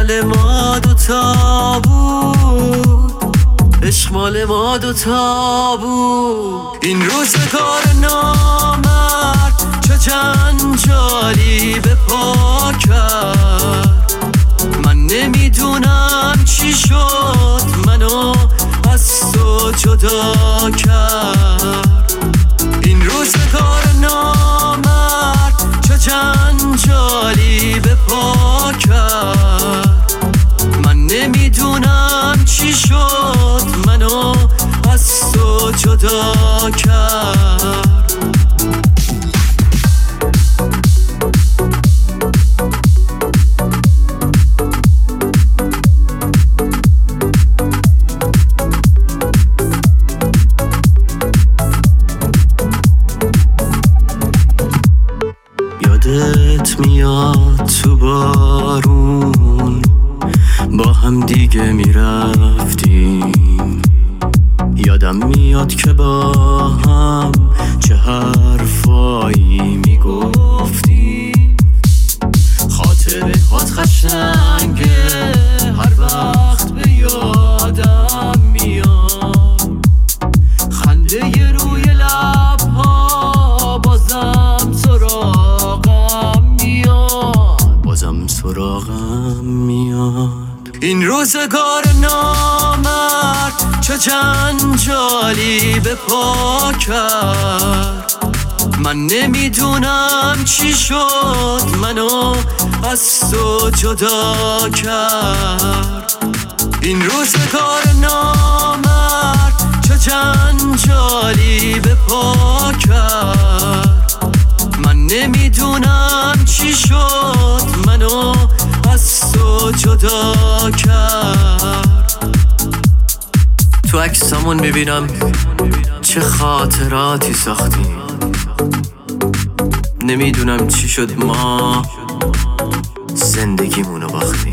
مال ما دوتا بود، عشق مال ما دوتا بود. این روزگار نامرد چه جنجالی به پا کرد. من نمیدونم چی شد منو از تو جدا کرد. این روزگار نامرد چه جنجالی به پا کرد. من نمیدونم چی شد منو از تو جدا کرد. یادت میاد تو بارون با هم دیگه میرفتیم. یادم میاد که با هم چه حرفایی میگفتیم. خاطره هات قشنگه هر وقت به یادم میاد. خنده ی روی لبها بازم سراغم میاد. این روزگار نامرد چه جنجالی به پا کرد. من نمیدونم چی شد منو از تو جدا کرد. این روزگار نامرد چه جنجالی به پا کرد. من نمیدونم چی شد منو از تو جدا کرد. تو عکسامون میبینم چه خاطراتی ساختیم. نمیدونم چی شد ما زندگیمونو باختیم.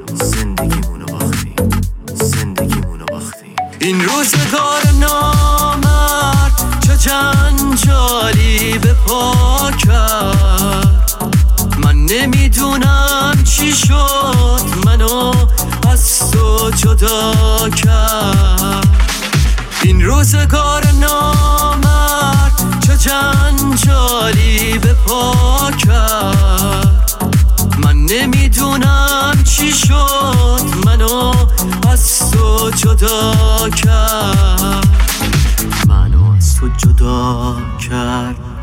این روزگار نامرد چه جنجالی به پا کرد. من نمیدونم چی شد منو از تو جدا کرد. این روزگار نامرد چه جنجالی به پا کرد. من نمیدونم چی شد منو از تو جدا کرد. منو از تو جدا کرد.